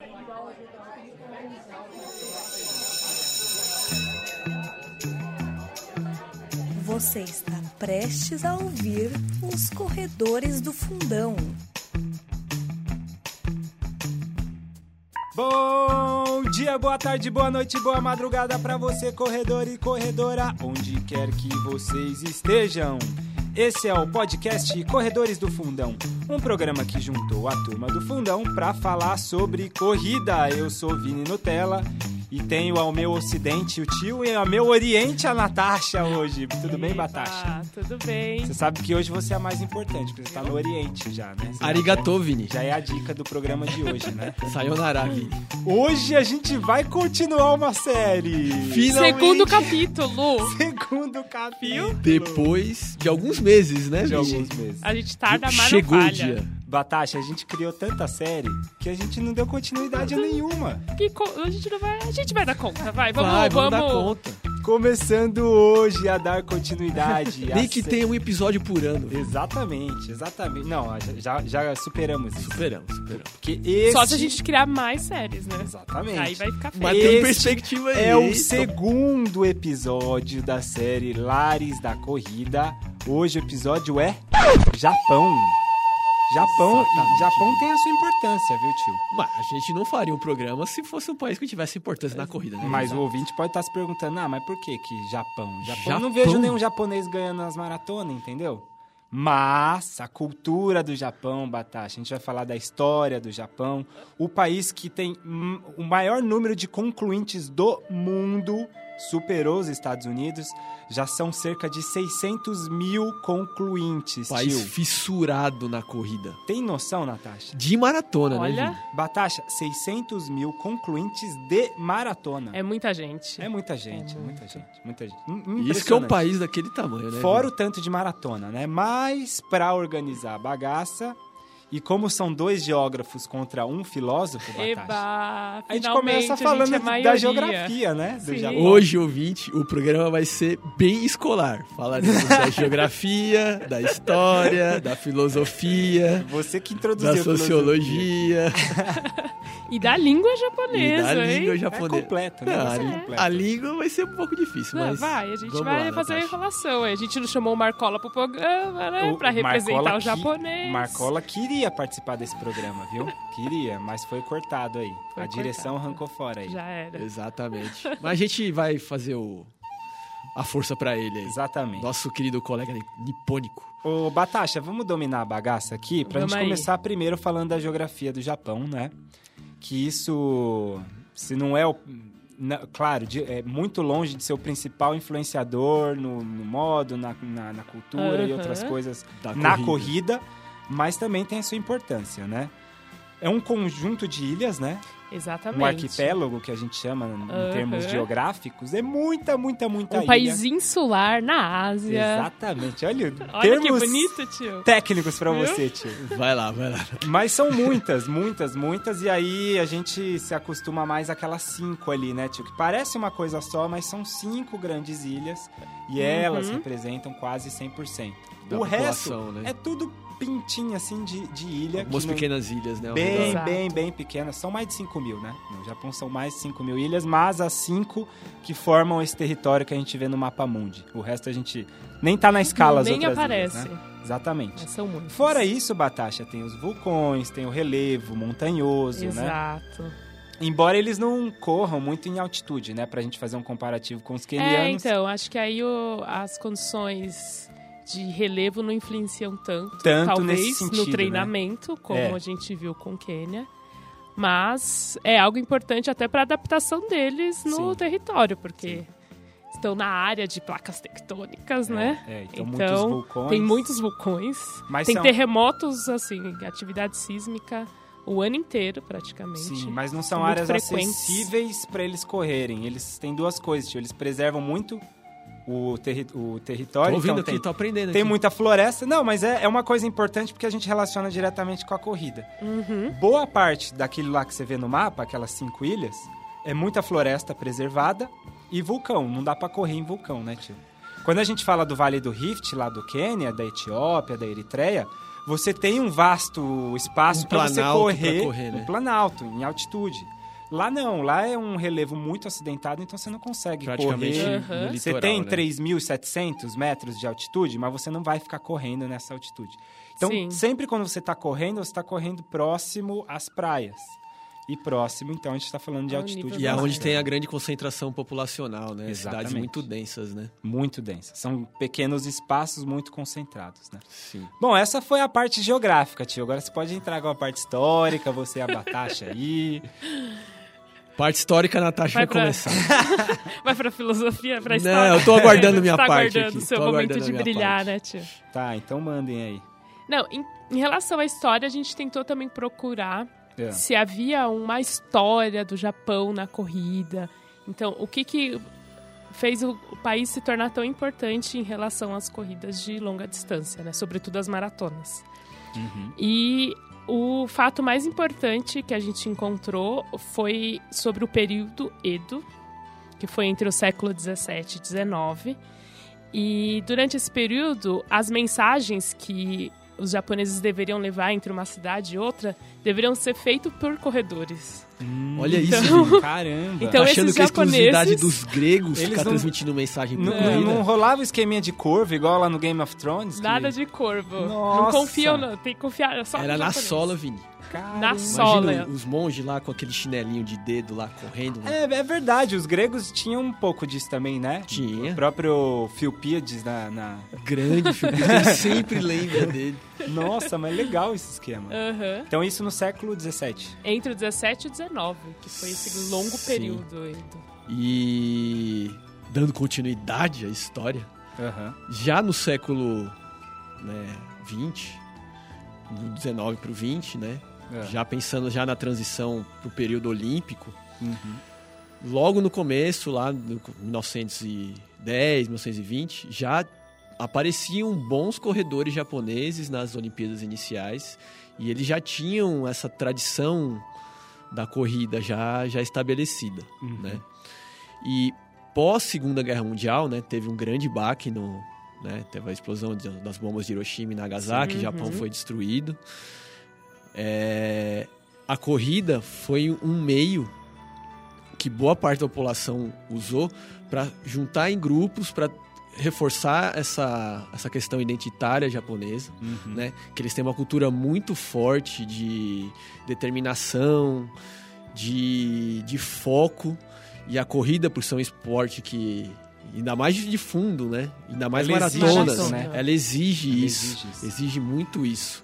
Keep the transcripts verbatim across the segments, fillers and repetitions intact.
Você está prestes a ouvir Os Corredores do Fundão. Bom dia, boa tarde, boa noite, boa madrugada pra você, corredor e corredora, onde quer que vocês estejam. Esse é o podcast Corredores do Fundão, um programa que juntou a turma do Fundão pra falar sobre corrida. Eu sou Vini Nutella e tenho ao meu ocidente o tio e ao meu oriente a Natasha hoje. Tudo bem, Batasha? Tudo bem. Você sabe que hoje você é a mais importante, porque você tá no oriente já, né? Você Arigatô, já, Vini. Já é a dica do programa de hoje, né? Sayonara, Vini. Hoje a gente vai continuar uma série. Finalmente. Segundo capítulo. Segundo capítulo. Depois de alguns meses, né, De Vini? alguns meses. A gente tarda, mas não Chegou o falha. dia. Batasha, a gente criou tanta série que a gente não deu continuidade nenhuma. Que co- a, gente não vai, a gente vai dar conta, vai. Vamos, Vai, vamos. vamos dar conta. Começando hoje a dar continuidade. Nem a que sé- tenha um episódio por ano. Exatamente, exatamente. Não, já, já superamos isso. Superamos, superamos. Porque esse... Só se a gente criar mais séries, né? Exatamente. Aí vai ficar feio. Mas tem Esse perspectiva aí. É o hein? segundo episódio da série Lares da Corrida. Hoje o episódio é Japão. Japão, Exatamente. Japão tem a sua importância, viu, tio? Mas a gente não faria um programa se fosse um país que tivesse importância na corrida, né? Mas o ouvinte pode estar se perguntando, ah, mas por que que Japão? Japão? Japão? Eu não vejo nenhum japonês ganhando as maratonas, entendeu? Mas a cultura do Japão, Batasha, a gente vai falar da história do Japão, o país que tem hum, o maior número de concluintes do mundo, superou os Estados Unidos, já são cerca de seiscentos mil concluintes, País tio. fissurado na corrida. Tem noção, Natasha? De maratona, né, Olha, Vini? Batasha, seiscentos mil concluintes de maratona. é muita gente. É muita gente, É muita muito. gente, muita gente. Isso que é um Impressionante. país daquele tamanho, né? Fora Vini? o tanto de maratona, né? Mas para organizar a bagaça, e como são dois geógrafos contra um filósofo, Batasha, Eba, a gente finalmente, começa a falando gente é da maioria. geografia, né? Do Sim. Japão. Hoje, ouvinte, o programa vai ser bem escolar. Falaremos da geografia, da história, da filosofia, Você que da introduziu a filosofia. sociologia E da língua e japonesa, da hein? língua É japonesa. completo, né? Ah, Vai ser a, completo. a língua vai ser um pouco difícil, Não, mas... vai, a gente vamos vai lá, fazer a Natasha. enrolação. A gente não chamou o Marcola pro programa, né? O Pra representar Marcola o que- japonês. Marcola queria participar desse programa, viu? Queria, mas foi cortado aí. Foi a direção cortado. arrancou fora aí. Já era. Exatamente. Mas a gente vai fazer o... a força pra ele aí. Exatamente. Nosso querido colega nipônico. Ô, Batasha, vamos dominar a bagaça aqui pra Vamos gente aí. começar primeiro falando da geografia do Japão, né? Que isso, se não é o... na- claro, de- é muito longe de ser o principal influenciador no, no modo, na, na, na cultura e Aham. outras coisas Da na corrida. corrida, mas também tem a sua importância, né? É um conjunto de ilhas, né? Exatamente. Um arquipélago, que a gente chama em Aham. termos geográficos. É muita, muita, muita Um ilha. país insular na Ásia. Exatamente. Olha, Olha termos que bonito, tio. técnicos pra Viu? você, tio. Vai lá, vai lá. Mas são muitas, muitas, muitas. E aí a gente se acostuma mais àquelas cinco ali, né, tio? Que parece uma coisa só, mas são cinco grandes ilhas. E elas representam quase cem por cento. Da O resto população, né? é tudo pintinho, assim, de, de ilha. Algumas que não- pequenas ilhas, né? ao Bem, redor. Exato. bem, bem pequenas. São mais de cinco mil, né? No Japão são mais de cinco mil ilhas, mas as cinco que formam esse território que a gente vê no mapa mundi. O resto a gente nem tá na escala as Nem outras aparece. ilhas, né? Exatamente. Mas são muitos. Fora isso, Batasha, tem os vulcões, tem o relevo montanhoso, né? Exato. Embora eles não corram muito em altitude, né? Pra gente fazer um comparativo com os É, quenianos. então, acho que aí o- as condições de relevo não influenciam tanto, Tanto talvez, nesse sentido, no treinamento, como É. a gente viu com o Quênia. Mas é algo importante até para a adaptação deles no Sim. território, porque estão na área de placas tectônicas, É, né? é, então, Então, muitos vulcões. Tem muitos vulcões, Mas tem são- terremotos, assim, atividade sísmica o ano inteiro, praticamente. Sim, mas não são São muito áreas frequentes. acessíveis para eles correrem. Eles têm duas coisas, tio. Eles preservam muito o, terri o território. Tô ouvindo então aqui, tem, tô aprendendo tem aqui. muita floresta. Não, mas é, é uma coisa importante porque a gente relaciona diretamente com a corrida. Uhum. Boa parte daquilo lá que você vê no mapa, aquelas cinco ilhas, é muita floresta preservada e vulcão. Não dá para correr em vulcão, né, tio? Quando a gente fala do Vale do Rift, lá do Quênia, da Etiópia, da Eritreia, você tem um vasto espaço Um para você planalto correr, pra correr, né? um planalto, em altitude. Lá não, lá é um relevo muito acidentado, então você não consegue Praticamente correr. Uhum. no Você litoral, tem né? três mil e setecentos metros de altitude, mas você não vai ficar correndo nessa altitude. Então, Sim. sempre quando você está correndo, você está correndo próximo às praias. E próximo, então, a gente está falando de Ao altitude. nível E é Nossa. onde tem a grande concentração populacional, né? Cidades Exatamente. muito densas, né? Muito densa. São pequenos espaços muito concentrados, né? Sim. Bom, essa foi a parte geográfica, tio. Agora você pode entrar com a parte histórica, você abatacha aí. Parte histórica, a Natasha vai, Vai pra- começar. Vai pra filosofia, pra Não, história? eu tô aguardando minha Você tá parte aguardando o aqui, seu tô momento aguardando de a minha brilhar, parte. né, tio? Tá, então mandem aí. Não, em, em relação à história, a gente tentou também procurar É. se havia uma história do Japão na corrida. Então, o que que fez o, o país se tornar tão importante em relação às corridas de longa distância, né? Sobretudo as maratonas. Uhum. E o fato mais importante que a gente encontrou foi sobre o período Edo, que foi entre o século dezessete e dezenove. E durante esse período, as mensagens que os japoneses deveriam levar entre uma cidade e outra deveriam ser feitas por corredores. Olha isso, Então- Vini. Caramba! Então, Achando esses que a exclusividade japoneses- dos gregos Eles ficar não- transmitindo mensagem por Não, corrida. não rolava o esqueminha de curva igual lá no Game of Thrones? que- Nada de corvo. Nossa. Não confiam, não. Tem que confiar é só Era no na japonês. sola, Vini. Caramba. Na sola. Imagina os monges lá com aquele chinelinho de dedo lá correndo. Né? É, é verdade, os gregos tinham um pouco disso também, né? Tinha. O próprio Filpíades na... na... Grande filme, ele sempre lembra dele. Nossa, mas legal esse esquema. Aham. Então isso no século dezessete. Entre o dezessete e o dezenove, que foi esse longo Sim. período. Edo. E dando continuidade à história, Aham. já no século né, vinte, do dezenove para o vinte, né? É. Já pensando já na transição para o período olímpico, Uhum. logo no começo, lá no mil novecentos e dez, mil novecentos e vinte, já apareciam bons corredores japoneses nas Olimpíadas iniciais e eles já tinham essa tradição da corrida já, já estabelecida, Uhum. né? E pós Segunda Guerra Mundial, né, teve um grande baque no, né, teve a explosão de- das bombas de Hiroshima e Nagasaki, Sim. o Japão Uhum. foi destruído. É, a corrida foi um meio que boa parte da população usou para juntar em grupos, para reforçar essa, essa questão identitária japonesa, Uhum. né? Que eles têm uma cultura muito forte de determinação, de, de foco, e a corrida, por ser um esporte que, ainda mais de fundo, né? Ainda mais Ela exige maratonas, isso, né? ela exige Ela isso, exige isso. exige muito isso.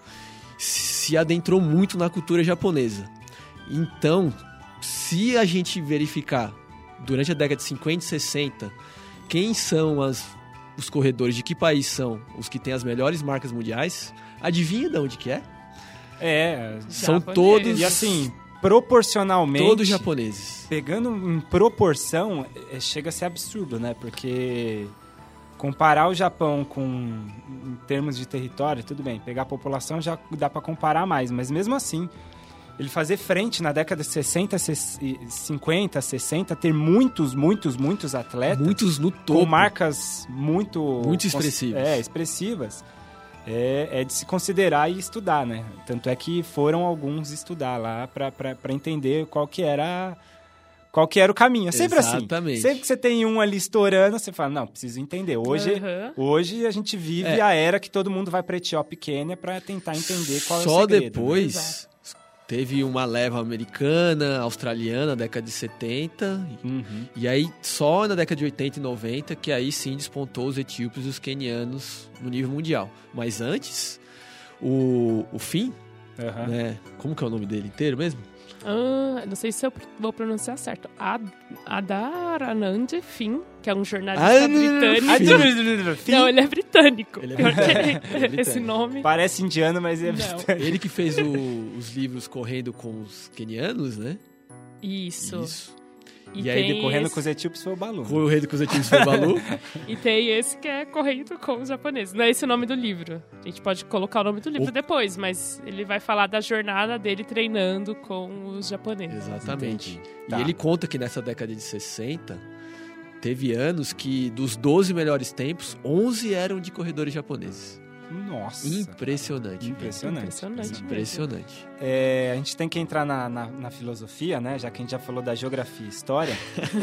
Se adentrou muito na cultura japonesa. Então, se a gente verificar durante a década de cinquenta e sessenta quem são as, os corredores, de que país são os que têm as melhores marcas mundiais, adivinha de onde que é? É, São Japonês. todos, e assim, proporcionalmente... todos japoneses. Pegando em proporção, é, chega a ser absurdo, né? Porque comparar o Japão com, em termos de território, tudo bem, pegar a população já dá para comparar mais, mas mesmo assim, ele fazer frente na década de sessenta, cinquenta, sessenta, ter muitos, muitos, muitos atletas Muitos no com topo. marcas muito... Muito expressivas. É, expressivas. É, é de se considerar e estudar, né? Tanto é que foram alguns estudar lá para entender qual que era... Qual que era o caminho? É sempre Exatamente. assim. Sempre que você tem um ali estourando, você fala, não, preciso entender. Hoje, Aham. hoje a gente vive É. a era que todo mundo vai pra Etiópia e Quênia pra tentar entender qual é o Só segredo. né? depois teve uma leva americana, australiana, na década de setenta. Uhum. E aí, só na década de oitenta e noventa, que aí sim despontou os etíopes e os quenianos no nível mundial. Mas antes, o, o Finn, Aham. né? Como que é o nome dele inteiro mesmo? Ah, não sei se eu vou pronunciar certo. Ad- Adaranand Finn, que é um jornalista Ah, não, não, não, britânico. Finn. Não, ele é britânico. Ele é Pior que britânico, ele é Esse britânico. nome. Parece indiano, mas é... Não. Ele que fez o- os livros Correndo com os Quenianos, né? Isso. Isso. E, E aí, tem Correndo esse, com os etíopes foi o Balu. Foi o rei dos etíopes foi o Balu. e tem esse que é Correndo com os japoneses. Não é esse o nome do livro. A gente pode colocar o nome do livro O- depois, mas ele vai falar da jornada dele treinando com os japoneses. Exatamente. Entendi. E Tá. ele conta que nessa década de sessenta, teve anos que dos doze melhores tempos, onze eram de corredores japoneses. Nossa. Impressionante. Impressionante. Impressionante. Impressionante. É, a gente tem que entrar na, na, na filosofia, né? Já que a gente já falou da geografia e história.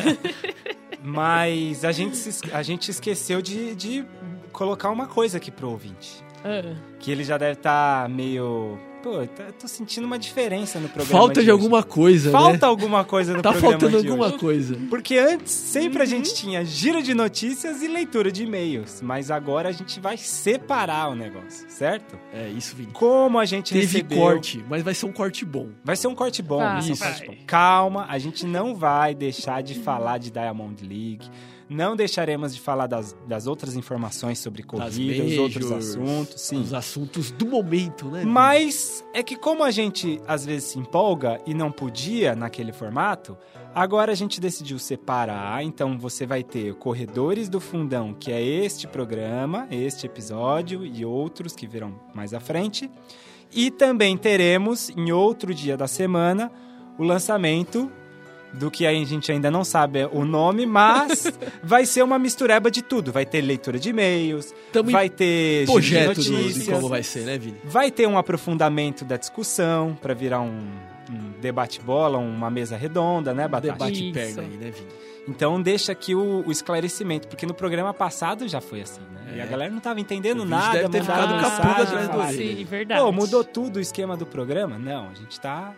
Mas a gente, se, a gente esqueceu de, de colocar uma coisa aqui pro ouvinte. Ah. Que ele já deve estar meio... Pô, eu tô sentindo uma diferença no programa. Falta de, de alguma coisa, Falta né? alguma coisa no tá programa faltando de alguma hoje. coisa. Porque antes, sempre a gente tinha giro de notícias e leitura de e-mails. Mas agora a gente vai separar o negócio, certo? É isso, Vini. Como a gente Teve recebeu... corte, mas vai ser um corte bom. Vai ser um corte bom. Vai, vai ser um vai. corte bom. Calma, a gente não vai deixar de falar de Diamond League. Não deixaremos de falar das, das outras informações sobre corrida, os outros assuntos. Sim. Os assuntos do momento, né? Vini? Mas é que como a gente às vezes se empolga e não podia naquele formato, agora a gente decidiu separar. Então você vai ter Corredores do Fundão, que é este programa, este episódio e outros que virão mais à frente. E também teremos, em outro dia da semana, o lançamento do que a gente ainda não sabe o nome, mas vai ser uma mistureba de tudo. Vai ter leitura de e-mails, Tamo vai ter giro de projeto do- de notícias, como vai ser, né, Vini? vai ter um aprofundamento da discussão para virar um, um debate-bola, uma mesa redonda, né, Batata? Debate Isso. perna aí, né, Vini? Então deixa aqui o, o esclarecimento, porque no programa passado já foi assim, né? É. E a galera não tava entendendo O vídeo nada, deve ter mandava ficado com a mensagem, pulga atrás da falava, orelha. Sim, verdade. Pô, mudou tudo o esquema do programa? Não, a gente tá...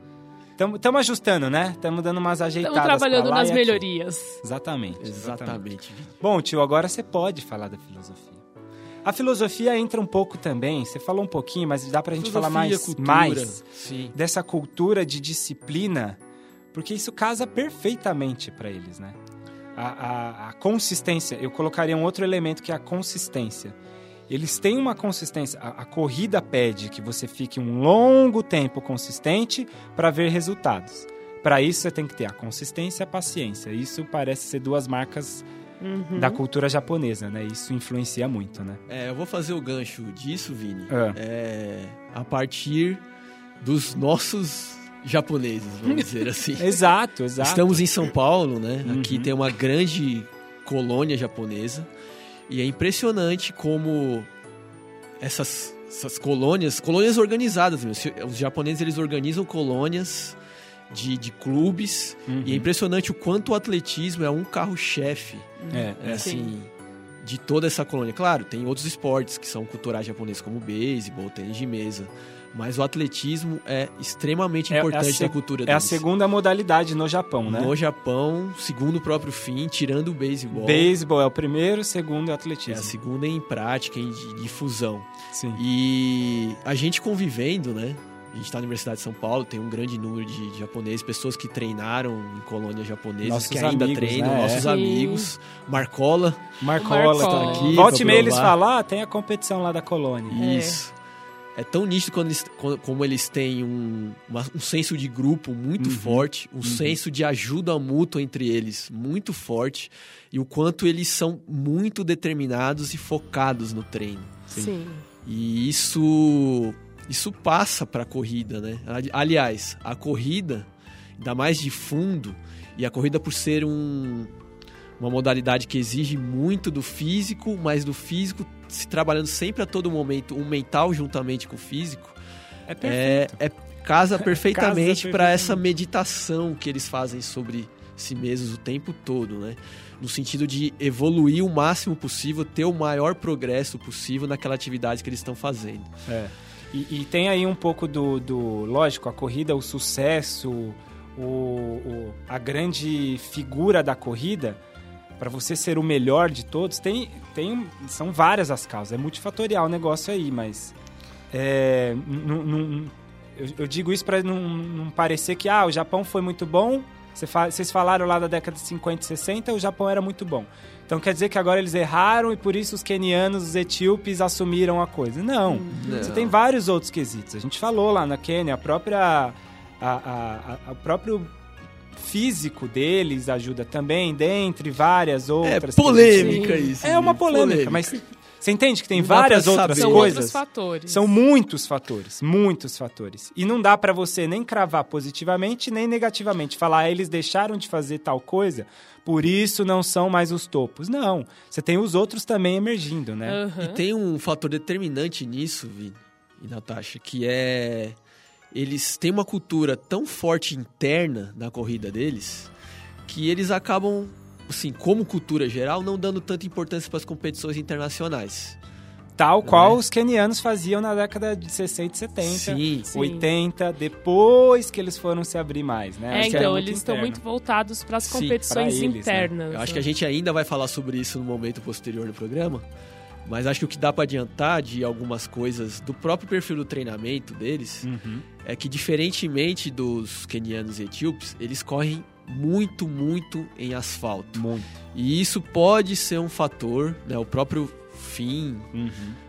Estamos ajustando, né? Estamos dando umas ajeitadas Estamos trabalhando pra lá nas e aqui. melhorias. Exatamente, exatamente. Exatamente, Vini. Bom, tio, agora você pode falar da filosofia. A filosofia entra um pouco também, você falou um pouquinho, mas dá pra gente falar Filosofia, mais, cultura, mais Sim. dessa cultura de disciplina, porque isso casa perfeitamente para eles, né? A, a, a consistência, eu colocaria um outro elemento que é a consistência. Eles têm uma consistência, a, a corrida pede que você fique um longo tempo consistente para ver resultados. Para isso você tem que ter a consistência e a paciência. Isso parece ser duas marcas Uhum. da cultura japonesa, né? Isso influencia muito, né? É, eu vou fazer o gancho disso, Vini, É. é, a partir dos nossos japoneses, vamos dizer assim. Exato, exato. Estamos em São Paulo, né? Aqui Uhum. tem uma grande colônia japonesa e é impressionante como essas, essas colônias, colônias organizadas, meu. Os japoneses eles organizam colônias de, de clubes Uhum. e é impressionante o quanto o atletismo é um carro-chefe, É, é, é. assim, de toda essa colônia. Claro, tem outros esportes que são culturais japoneses como beisebol, tênis de mesa, mas o atletismo é extremamente É- é a importante se- na cultura É deles. a segunda modalidade no Japão, né? No Japão, segundo o próprio fim, tirando o beisebol, Beisebol é o primeiro, o segundo é o é a atletismo. segunda em prática, em di- difusão. Sim. E a gente convivendo, né? A gente está na Universidade de São Paulo, tem um grande número de, de japoneses, pessoas que treinaram em colônias japonesas, Nossos que ainda amigos, treinam, né? nossos Sim. amigos. Marcola, Marcola Marcola. tá aqui. Aqui, Volte e pra meia eles provar. falar, ah, tem a competição lá da colônia. É. isso. É tão nítido quando eles, quando- como eles têm um, uma- um senso de grupo muito Uhum. forte, um senso de ajuda mútua entre eles muito forte, e o quanto eles são muito determinados e focados no treino. Sim. E isso, isso passa para a corrida, né? Ali- Aliás, a corrida, ainda mais de fundo, e a corrida por ser um, uma modalidade que exige muito do físico, mas do físico se trabalhando sempre a todo momento, um mental juntamente com o físico, É perfeito. é, é casa perfeitamente Casa para essa perfeitamente. meditação que eles fazem sobre si mesmos o tempo todo, né? No sentido de evoluir o máximo possível, ter o maior progresso possível naquela atividade que eles estão fazendo. É. E, e tem aí um pouco do, do... Lógico, a corrida, o sucesso, o, o- a grande figura da corrida, para você ser o melhor de todos, tem, tem, são várias as causas. É multifatorial o negócio aí, mas... é, não- não- eu, eu digo isso para não, não parecer que ah, o Japão foi muito bom. Você fa- Vocês falaram lá da década de cinquenta e sessenta, o Japão era muito bom. Então quer dizer que agora eles erraram e por isso os quenianos, os etíopes assumiram a coisa. Não. Você tem vários outros quesitos. A gente falou lá na Quênia, a própria... A, a, a, o próprio físico deles ajuda também, dentre várias É outras. polêmica Sim. isso. É uma gente, polêmica, mas Você entende que tem Não dá várias pra outras saber. São coisas? outros fatores. São muitos fatores, muitos fatores. E não dá pra você nem cravar positivamente, nem negativamente. Falar, ah, eles deixaram de fazer tal coisa, por isso não são mais os topos. Não, você tem os outros também emergindo, né? Uhum. E tem um fator determinante nisso, Vini e Natasha, que é... Eles têm uma cultura tão forte interna na corrida deles, que eles acabam, assim, como cultura geral, não dando tanta importância para as competições internacionais. Tal qual É. os quenianos faziam na década de sessenta e setenta, Sim. Sim. oitenta, depois que eles foram se abrir mais, né? É, Acho que então, era eles estão interno. muito voltados para as Sim, competições pra eles, né? internas. Eu acho que a gente ainda vai falar sobre isso no momento posterior do programa, mas acho que o que dá para adiantar de algumas coisas do próprio perfil do treinamento deles Uhum. é que, diferentemente dos quenianos e etíopes, eles correm muito, muito em asfalto. Muito. E isso pode ser um fator, né? O próprio Finn Uhum.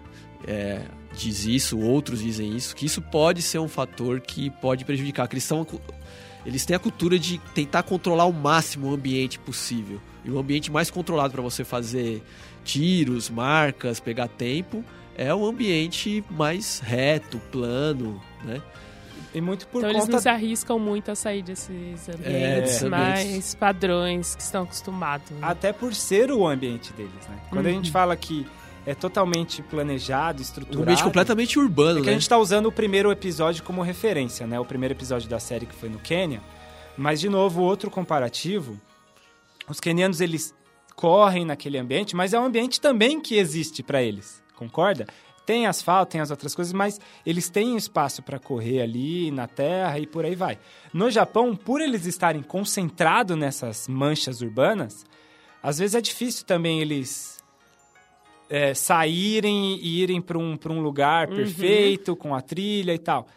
é, diz isso, outros dizem isso, que isso pode ser um fator que pode prejudicar. Que eles, são, eles têm a cultura de tentar controlar ao máximo o ambiente possível. E o ambiente mais controlado para você fazer tiros, marcas, pegar tempo, é o ambiente mais reto, plano, né? E muito por Então eles conta... não se arriscam muito a sair desses ambientes É, mais padrões que estão acostumados. Né? Até por ser o ambiente deles, né? Quando a gente fala que é totalmente planejado, Um estruturado... ambiente completamente urbano, É que né? a gente está usando o primeiro episódio como referência, né? O primeiro episódio da série que foi no Quênia. Mas, de novo, outro comparativo. Os quenianos, eles correm naquele ambiente, mas é um ambiente também que existe para eles. Concorda? Tem asfalto, tem as outras coisas, mas eles têm espaço para correr ali na terra e por aí vai. No Japão, por eles estarem concentrados nessas manchas urbanas, às vezes é difícil também eles... É, saírem e irem para um, para um lugar Uhum. perfeito, com a trilha e tal.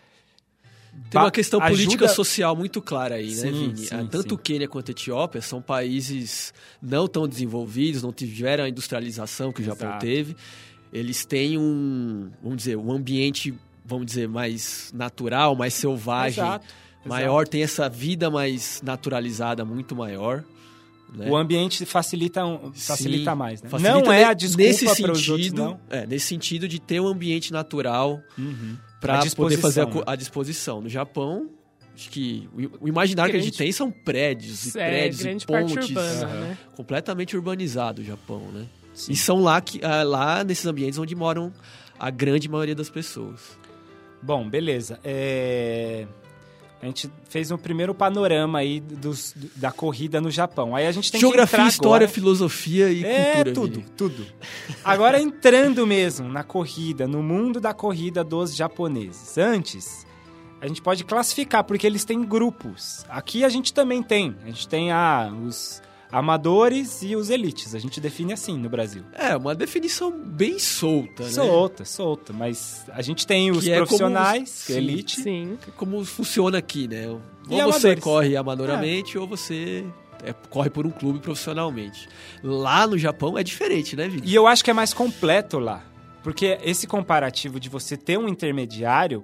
Tem uma questão Ajuda- política social muito clara aí, Sim, né, Vini? sim, Ah, Tanto sim. o Quênia quanto a Etiópia são países não tão desenvolvidos, não tiveram a industrialização que o Japão Exato. teve. Eles têm um, vamos dizer, um ambiente, vamos dizer, mais natural, mais selvagem, Exato, maior, tem essa vida mais naturalizada, muito maior. Né? O ambiente facilita, um- facilita Sim, mais, né? facilita Não é ne- a desculpa nesse para os outros, sentido, não. é, nesse sentido de ter um ambiente natural Uhum. para À poder fazer a, disposição, co- a disposição. No Japão, acho que o, o imaginário que a gente Grande- tem são prédios e é, prédios grande e parte pontes. urbana, Aham. né? Completamente urbanizado o Japão, né? Sim. E são lá, que, ah, lá nesses ambientes onde moram a grande maioria das pessoas. Bom, beleza. É... A gente fez um primeiro panorama aí dos, da corrida no Japão. Aí a gente tem Geografia, que entrar história, agora... filosofia e É, cultura. tudo, Vini. tudo. Agora entrando mesmo na corrida, no mundo da corrida dos japoneses. Antes, a gente pode classificar, porque eles têm grupos. Aqui a gente também tem. A gente tem ah, os amadores e os elites. A gente define assim no Brasil. É, uma definição bem solta, né? Solta, solta. Mas a gente tem os Que é como profissionais, os- que é sim. elite. Sim. Como funciona aqui, né? Ou E você amadores. corre amadoramente ou você é, corre por um clube profissionalmente. Lá no Japão é diferente, né, Vini? E eu acho que é mais completo lá. Porque esse comparativo de você ter um intermediário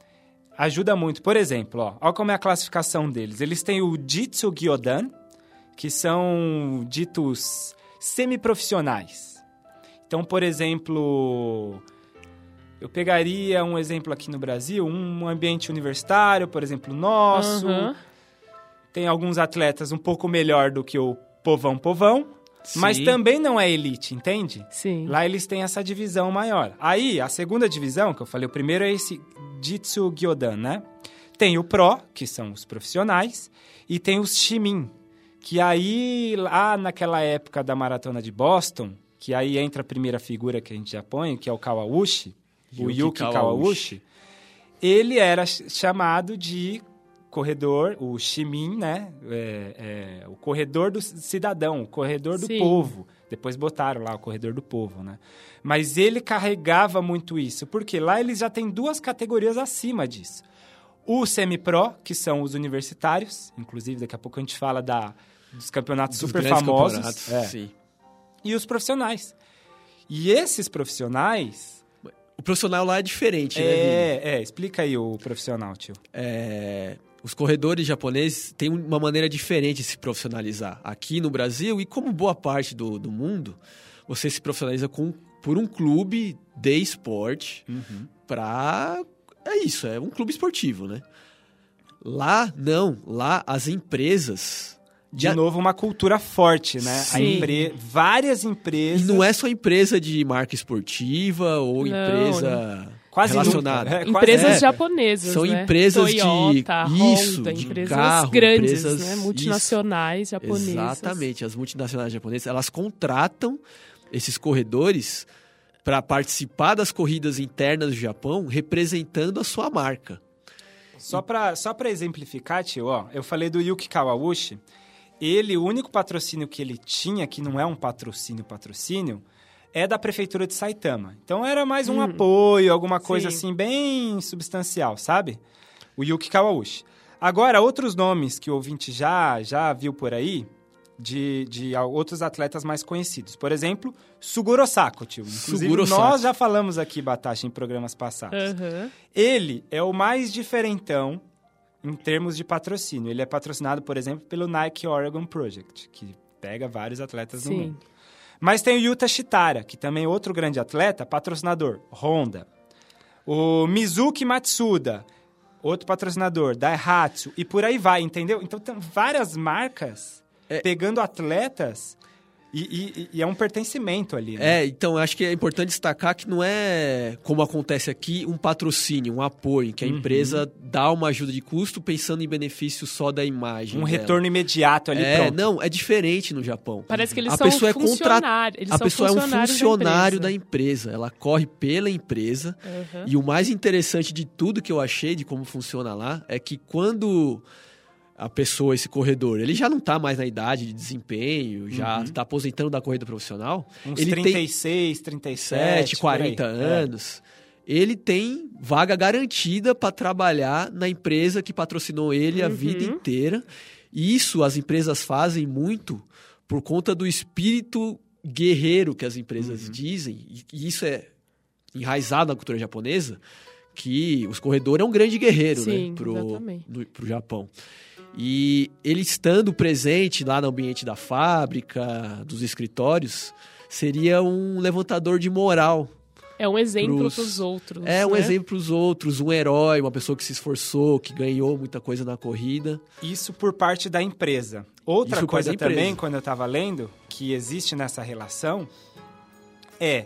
ajuda muito. Por exemplo, ó, olha como é a classificação deles. Eles têm o Jitsu Gyodan, que são ditos semiprofissionais. Então, por exemplo, eu pegaria um exemplo aqui no Brasil, um ambiente universitário, por exemplo, nosso. Aham. Tem alguns atletas um pouco melhor do que o povão povão, mas Sim. também não é elite, entende? Sim. Lá eles têm essa divisão maior. Aí, a segunda divisão, que eu falei, o primeiro é esse Jitsu Gyodan, né? Tem o Pro, que são os profissionais, e tem os Shimin, que aí, lá naquela época da Maratona de Boston, que aí entra a primeira figura que a gente já põe, que é o Kawauchi, o Yuki Yuki Kawauchi. Kawauchi, ele era ch- chamado de corredor, o Shimin, né? É, é, o corredor do cidadão, o corredor do Sim. povo. Depois botaram lá o corredor do povo, né? Mas ele carregava muito isso, porque lá eles já têm duas categorias acima disso. O semi-pro, que são os universitários, inclusive daqui a pouco a gente fala da, dos campeonatos Dos super grandes famosos. campeonatos, É. sim. E os profissionais. E esses profissionais... O profissional lá é diferente, né, Vini? É, é, explica aí o profissional, tio. É, os corredores japoneses têm uma maneira diferente de se profissionalizar. Aqui no Brasil, e como boa parte do, do mundo, você se profissionaliza com por um clube de esporte Uhum. pra... É isso, é um clube esportivo, né? Lá, não. Lá, as empresas... De já- novo, uma cultura forte, né? A Sim. empre... Várias E empresas... não é só empresa de marca esportiva ou Não, empresa Quase relacionada. nunca. É, quase- Empresas é. japonesas, São né? empresas de- Toyota, isso, Honda, de empresas carro, grandes, empresas- né? isso. Multinacionais japonesas. Exatamente. As multinacionais japonesas, elas contratam esses corredores para participar das corridas internas do Japão, representando a sua marca. Só pra, só pra exemplificar, tio, ó, eu falei do Yuki Kawauchi. Ele, o único patrocínio que ele tinha, que não é um patrocínio, patrocínio, é da prefeitura de Saitama. Então era mais um Hum. apoio, alguma coisa Sim. assim, bem substancial, sabe? O Yuki Kawauchi. Agora, outros nomes que o ouvinte já, já viu por aí, de, de outros atletas mais conhecidos. Por exemplo, Suguro Sako, tio. Inclusive, Suguro nós Sako. já falamos aqui, Batashi, em programas passados. Aham. Ele é o mais diferentão em termos de patrocínio. Ele é patrocinado, por exemplo, pelo Nike Oregon Project, que pega vários atletas do Sim. mundo. Mas tem o Yuta Shitara, que também é outro grande atleta, patrocinador, Honda. O Mizuki Matsuda, outro patrocinador, Daihatsu, e por aí vai, entendeu? Então tem várias marcas É. pegando atletas e, e- e é um pertencimento ali, né? É, então acho que é importante destacar que não é, como acontece aqui, um patrocínio, um apoio, que a Uhum. empresa dá uma ajuda de custo pensando em benefício só da imagem Um dela. retorno imediato ali, É, pronto. não, é diferente no Japão. Parece que eles A são pessoa é contra- funcionários. Eles a são pessoa é um funcionários funcionário da empresa. empresa, ela corre pela empresa. Aham. E o mais interessante de tudo que eu achei de como funciona lá é que quando a pessoa, esse corredor, ele já não está mais na idade de desempenho, já está aposentando da corrida profissional, Uns ele trinta tem e seis, trinta e sete, sete, por aí. quarenta É. anos, ele tem vaga garantida para trabalhar na empresa que patrocinou ele a Uhum. vida inteira. E isso as empresas fazem muito por conta do espírito guerreiro que as empresas Uhum. dizem, e e isso é enraizado na cultura japonesa, que os corredores é um grande guerreiro, Sim, né, pro, exatamente. no, pro Japão. E ele estando presente lá no ambiente da fábrica, dos escritórios, seria um levantador de moral. É um exemplo Pros- para os outros. É um né? exemplo para os outros, um herói, uma pessoa que se esforçou, que ganhou muita coisa na corrida. Isso por parte da empresa. Outra Isso por parte coisa da empresa. também, quando eu estava lendo, que existe nessa relação, é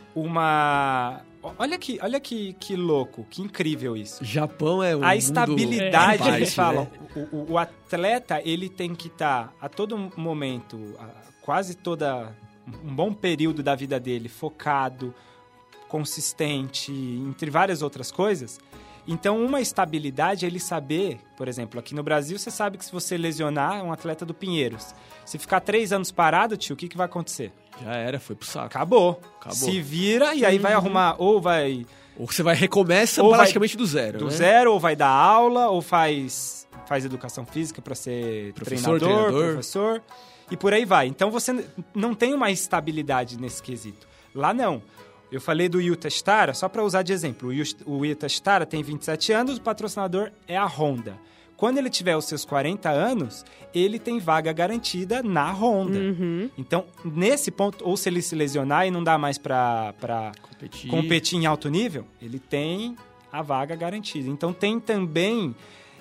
uma... Olha que, olha que, que louco, que incrível isso. Japão é um A mundo estabilidade, à parte, eles falam, né? o, o- o atleta, ele tem que estar a todo momento, a- quase toda, um bom período da vida dele, focado, consistente, entre várias outras coisas. Então, uma estabilidade é ele saber, por exemplo, aqui no Brasil, você sabe que se você lesionar um atleta do Pinheiros, se ficar três anos parado, tio, o que, que vai acontecer? Já era, foi pro saco. Acabou. Acabou. Se vira e aí vai arrumar, ou vai Ou você vai recomeça Ou vai praticamente do zero, do né? zero, ou vai dar aula, ou faz, faz educação física para ser Professor, treinador, treinador. professor, e por aí vai. Então você n- não tem uma estabilidade nesse quesito. Lá não. Eu falei do Yuta Shitara, só para usar de exemplo. O Yus- O Yuta Shitara tem vinte e sete anos, o patrocinador é a Honda. Quando ele tiver os seus quarenta anos, ele tem vaga garantida na Honda. Uhum. Então, nesse ponto, ou se ele se lesionar e não dá mais para Competir. competir em alto nível, ele tem a vaga garantida. Então tem também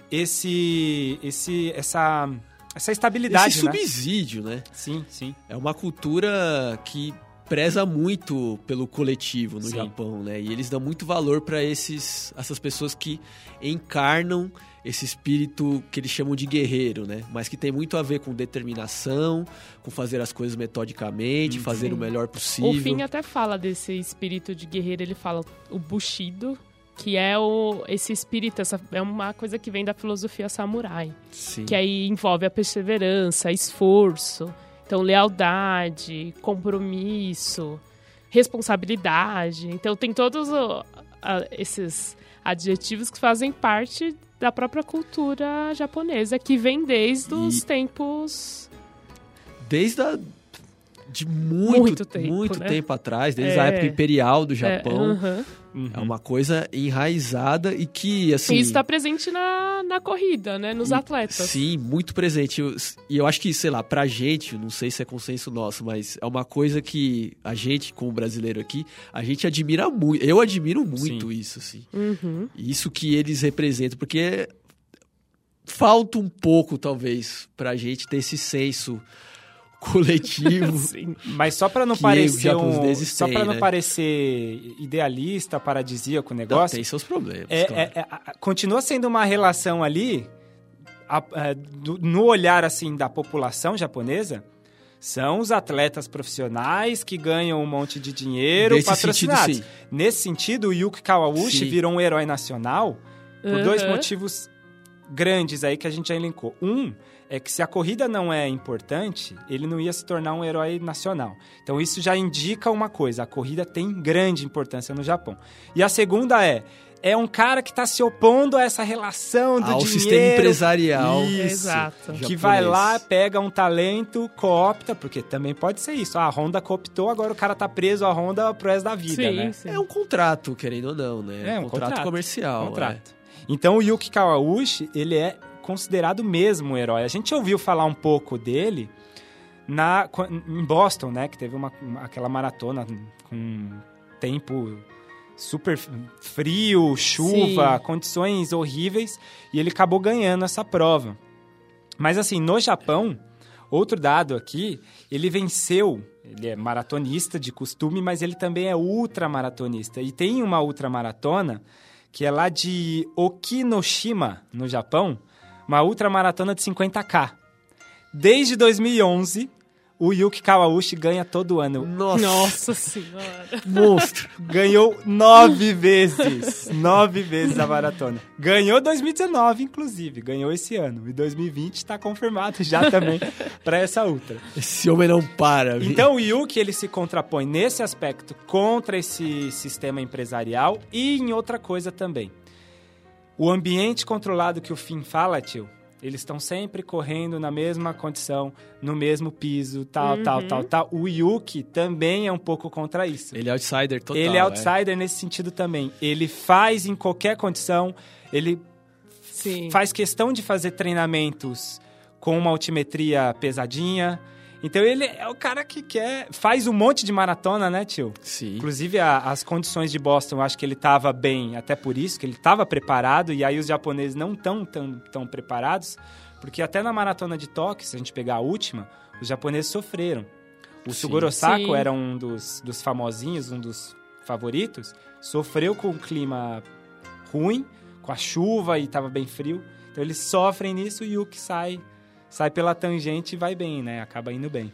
esse, esse, essa, essa estabilidade, Esse né? subsídio, né? Sim, sim. É uma cultura que preza muito pelo coletivo no Sim. Japão, né? E eles dão muito valor para esses essas pessoas que encarnam esse espírito que eles chamam de guerreiro, né? Mas que tem muito a ver com determinação, com fazer as coisas metodicamente, fazer Sim. o melhor possível. O Finn até fala desse espírito de guerreiro, ele fala o Bushido, que é o, esse espírito, essa, é uma coisa que vem da filosofia samurai. Sim. Que aí envolve a perseverança, esforço, então lealdade, compromisso, responsabilidade. Então tem todos o- a- esses adjetivos que fazem parte da própria cultura japonesa, que vem desde os E- tempos... Desde a, de muito, Muito muito tempo, tempo, né? atrás, desde É. a época imperial do É, Japão. aham. Uhum. É uma coisa enraizada e que, assim... E isso está presente na, na corrida, né? Nos e, atletas. Sim, muito presente. Eu, e eu acho que, sei lá, pra gente, não sei se é consenso nosso, mas é uma coisa que a gente, como brasileiro aqui, a gente admira muito. Eu admiro muito sim. isso, assim. Uhum. Isso que eles representam, porque falta um pouco, talvez, pra gente ter esse senso coletivo. Sim. Mas só para não parecer um, só têm, para não né? parecer idealista, paradisíaco o negócio. Não, tem seus problemas. É, claro. é, é, continua sendo uma relação ali a, a, do, no olhar assim da população japonesa. São os atletas profissionais que ganham um monte de dinheiro Nesse patrocinados. sentido, sim. Nesse sentido, o Yuki Kawauchi Sim. virou um herói nacional por Uhum. dois motivos grandes aí que a gente já elencou. Um é que se a corrida não é importante, ele não ia se tornar um herói nacional. Então isso já indica uma coisa, a corrida tem grande importância no Japão. E a segunda é, é um cara que está se opondo a essa relação do Ao dinheiro. sistema empresarial. Isso, Exato. que japonês. vai lá, pega um talento, coopta, porque também pode ser isso. Ah, a Honda cooptou, agora o cara tá preso à Honda pro resto da vida, Sim, né? sim. É um contrato, querendo ou não, né? É um contrato, contrato. comercial. Contrato. Então o Yuki Kawauchi, ele é considerado mesmo um herói. A gente ouviu falar um pouco dele na, em Boston, né? Que teve uma, uma, aquela maratona com tempo super frio, chuva, Sim. condições horríveis, e ele acabou ganhando essa prova. Mas assim, no Japão, outro dado aqui, ele venceu, ele é maratonista de costume, mas ele também é ultramaratonista. E tem uma ultramaratona que é lá de Okinoshima, no Japão, uma ultramaratona de cinquenta quilometros. Desde dois mil e onze, o Yuki Kawauchi ganha todo ano. Nossa, Nossa senhora. monstro. Ganhou nove vezes. Nove vezes a maratona. Ganhou dois mil e dezenove, inclusive. Ganhou esse ano. E dois mil e vinte está confirmado já também para essa ultra. Esse homem não para. viu? Então o Yuki, ele se contrapõe nesse aspecto contra esse sistema empresarial e em outra coisa também. O ambiente controlado que o Finn fala, tio, eles estão sempre correndo na mesma condição, no mesmo piso, tal, Uhum. tal, tal, tal. O Yuki também é um pouco contra isso. Ele é outsider total. Ele é outsider nesse sentido também. Ele faz em qualquer condição, ele Sim. faz questão de fazer treinamentos com uma altimetria pesadinha. Então ele é o cara que quer... Faz um monte de maratona, né, tio? Sim. Inclusive, a, as condições de Boston, eu acho que ele estava bem, até por isso, que ele estava preparado, e aí os japoneses não estão tão, tão preparados, porque até na maratona de Tóquio, se a gente pegar a última, os japoneses sofreram. O Sim. Sugoro Sako Sim. era um dos, dos famosinhos, um dos favoritos, sofreu com o clima ruim, com a chuva e estava bem frio. Então eles sofrem nisso e o Yuki sai... Sai pela tangente e vai bem, né? Acaba indo bem.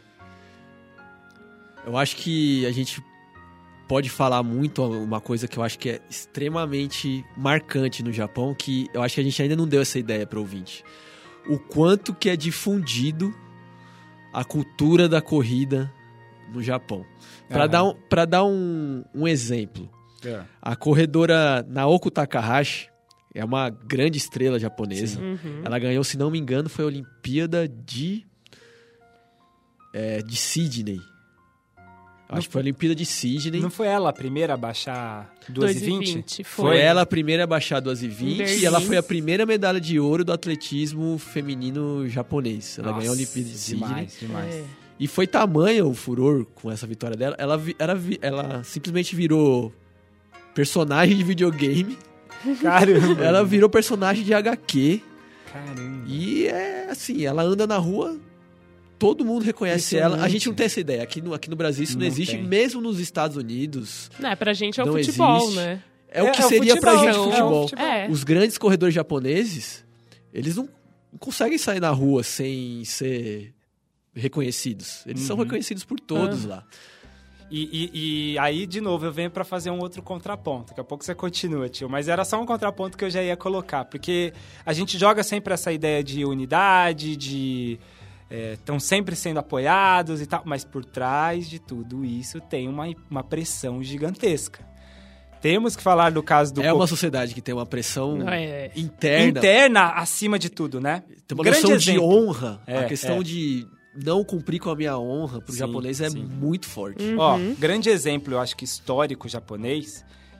Eu acho que a gente pode falar muito uma coisa que eu acho que é extremamente marcante no Japão, que eu acho que a gente ainda não deu essa ideia para o ouvinte. O quanto que é difundido a cultura da corrida no Japão. Para Aham. dar, um, pra dar um, um exemplo, É. a corredora Naoko Takahashi é uma grande estrela japonesa. Uhum. Ela ganhou, se não me engano, foi a Olimpíada de, é, de Sydney. Acho Não que foi a Olimpíada de Sydney. Não foi ela a primeira a baixar duas e vinte? foi. Foi ela a primeira a baixar duas e vinte Berlim. e ela foi a primeira medalha de ouro do atletismo feminino japonês. Ela Nossa, ganhou a Olimpíada de Sydney. demais, demais. É. E foi tamanho o furor com essa vitória dela. Ela, vi- ela, vi- ela simplesmente virou personagem de videogame. Caramba. Ela virou personagem de H Q. Caramba. E é assim, ela anda na rua, todo mundo reconhece ela. A gente não tem essa ideia. Aqui no, aqui no Brasil isso não, Não existe, tem. mesmo nos Estados Unidos. Não, pra gente é o Não futebol, existe. né? É, o É, que é o seria pra futebol, gente é o futebol. futebol. É. Os grandes corredores japoneses, eles não conseguem sair na rua sem ser reconhecidos. Eles são Uhum. reconhecidos por todos Ah. lá. E, e- e aí, de novo, eu venho pra fazer um outro contraponto. Daqui a pouco você continua, tio. Mas era só um contraponto que eu já ia colocar. Porque a gente joga sempre essa ideia de unidade, de... Estão sempre sendo apoiados e tal. Mas por trás de tudo isso tem uma, uma pressão gigantesca. Temos que falar do caso do... É co- uma sociedade que tem uma pressão Não, é. interna. interna acima de tudo, né? Tem uma Grande noção de exemplo. honra. É, a questão é. de não cumprir com a minha honra pro Sim, japonês é sim. muito forte. Uhum. Ó, grande exemplo, eu acho que histórico japonês,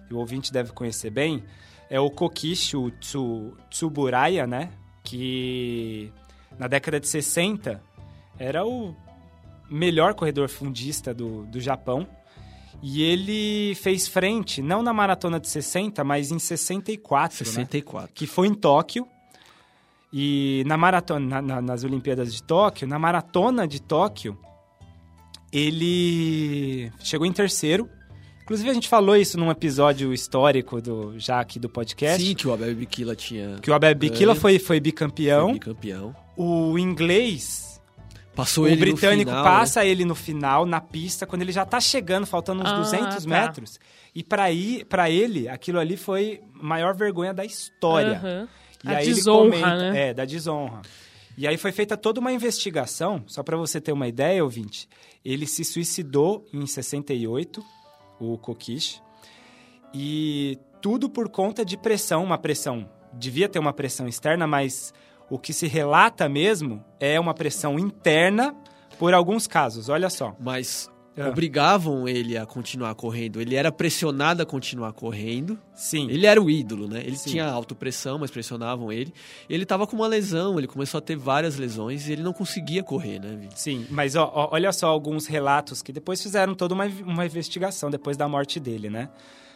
e o ouvinte deve conhecer bem, é o Kokishi, o Tsu, Tsuburaya, né? Que na década de sessenta era o melhor corredor fundista do, do Japão. E ele fez frente, não na maratona de sessenta, mas em sessenta e quatro, sessenta e quatro. Né? Que foi em Tóquio. E na maratona, na, na, nas Olimpíadas de Tóquio, na maratona de Tóquio, ele chegou em terceiro. Inclusive, a gente falou isso num episódio histórico do, já aqui do podcast. Sim, que o Abebe Bikila tinha... Que o Abebe Bikila foi, foi bicampeão. Foi bicampeão. O inglês... Passou o ele britânico no final, passa né? ele no final, na pista, quando ele já tá chegando, faltando uns Ah, duzentos tá. metros. E pra, ir, pra ele, aquilo ali foi a maior vergonha da história. Aham. E A aí ele desonra, comenta, né? É, da desonra. E aí foi feita toda uma investigação, só pra você ter uma ideia, ouvinte. Ele se suicidou em sessenta e oito, o Kokishi. E tudo por conta de pressão, uma pressão. Devia ter uma pressão externa, mas... O que se relata mesmo é uma pressão interna por alguns casos, olha só. Mas Ah. obrigavam ele a continuar correndo. Ele era pressionado a continuar correndo. Sim. Ele era o ídolo, né? Ele Sim. tinha autopressão, mas pressionavam ele. Ele estava com uma lesão, ele começou a ter várias lesões e ele não conseguia correr, né, Vini? Sim, mas ó, ó, olha só alguns relatos que depois fizeram toda uma, uma investigação depois da morte dele, né?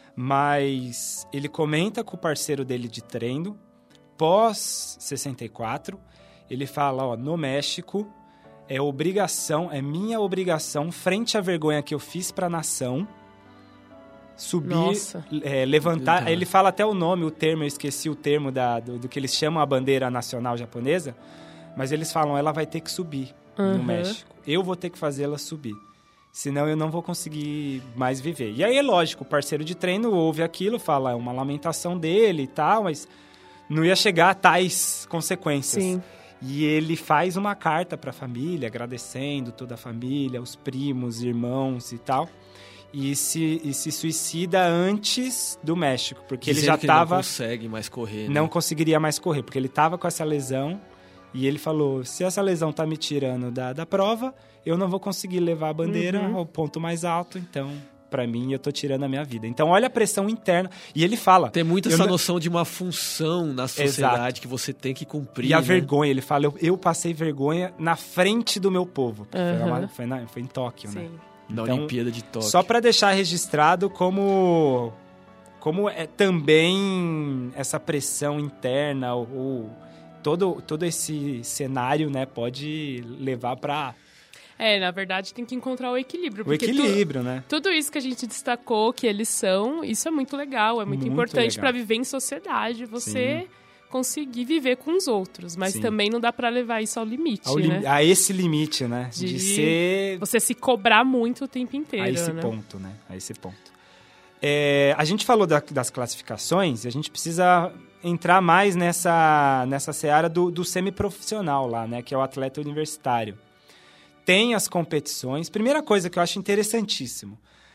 Mas ele comenta com o parceiro dele de treino, pós sessenta e quatro, ele fala, ó, no México, é obrigação, é minha obrigação, frente à vergonha que eu fiz pra nação, subir, Nossa. é, levantar, Tá. ele fala até o nome, o termo, eu esqueci o termo da, do, do que eles chamam a bandeira nacional japonesa, mas eles falam, ela vai ter que subir no Uhum. México, eu vou ter que fazê-la subir. Senão eu não vou conseguir mais viver. E aí é lógico, o parceiro de treino ouve aquilo, fala, é uma lamentação dele e tal, mas não ia chegar a tais consequências. Sim. E ele faz uma carta para a família, agradecendo toda a família, os primos, irmãos e tal. E se, e se suicida antes do México, porque ele Dizendo já que ele estava... não consegue mais correr, né? não conseguiria mais correr, porque ele estava com essa lesão e ele falou, se essa lesão tá me tirando da, da prova, eu não vou conseguir levar a bandeira Uhum. ao ponto mais alto, então, pra mim, eu tô tirando a minha vida. Então, olha a pressão interna. E ele fala... Tem muito eu essa não- noção de uma função na sociedade Exato. que você tem que cumprir, E a né? vergonha, ele fala, eu, eu passei vergonha na frente do meu povo. Foi, Aham. uma- foi, na- foi em Tóquio, né? Sim. Na Então, Olimpíada de Tóquio. Só para deixar registrado como, como é também essa pressão interna, ou, ou todo, todo esse cenário, né, pode levar para É, na verdade, tem que encontrar o equilíbrio. o porque tu- equilíbrio, né? Tudo isso que a gente destacou, que eles são, isso é muito legal, é muito, Muito importante legal. para viver em sociedade, você conseguir viver com os outros, mas Sim. também não dá para levar isso ao limite, Ao né? lim- A esse limite, né? De, De- ser Você se cobrar muito o tempo inteiro, a esse né? ponto, né? A esse ponto. É, a gente falou da- das classificações e a gente precisa entrar mais nessa, nessa seara do, do semiprofissional lá, né? Que é o atleta universitário. Tem as competições. Primeira coisa que eu acho interessantíssimo.